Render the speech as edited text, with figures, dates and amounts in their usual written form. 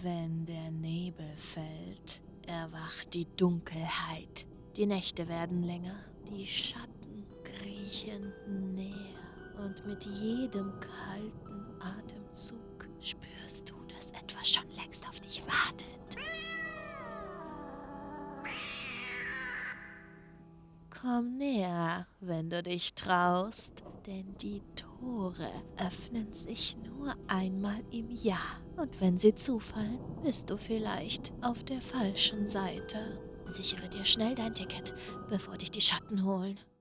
Wenn der Nebel fällt, erwacht die Dunkelheit. Die Nächte werden länger, die Schatten kriechen näher. Und mit jedem kalten Atemzug spürst du, dass etwas schon längst auf dich wartet. Komm näher, wenn du dich traust, denn die Tore öffnen sich nur einmal im Jahr. Und wenn sie zufallen, bist du vielleicht auf der falschen Seite. Sichere dir schnell dein Ticket, bevor dich die Schatten holen.